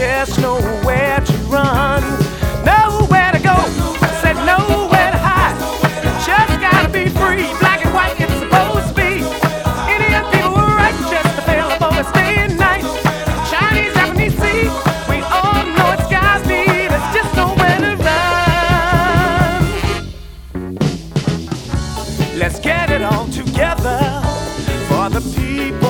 There's nowhere to run, nowhere to go, said nowhere to hide. Just gotta be free, black and white it's supposed to be. Indian people were righteous, the available is day and night. Chinese, Japanese, see, we all know it's God's deed. There's just nowhere to run. Let's get it all together for the people.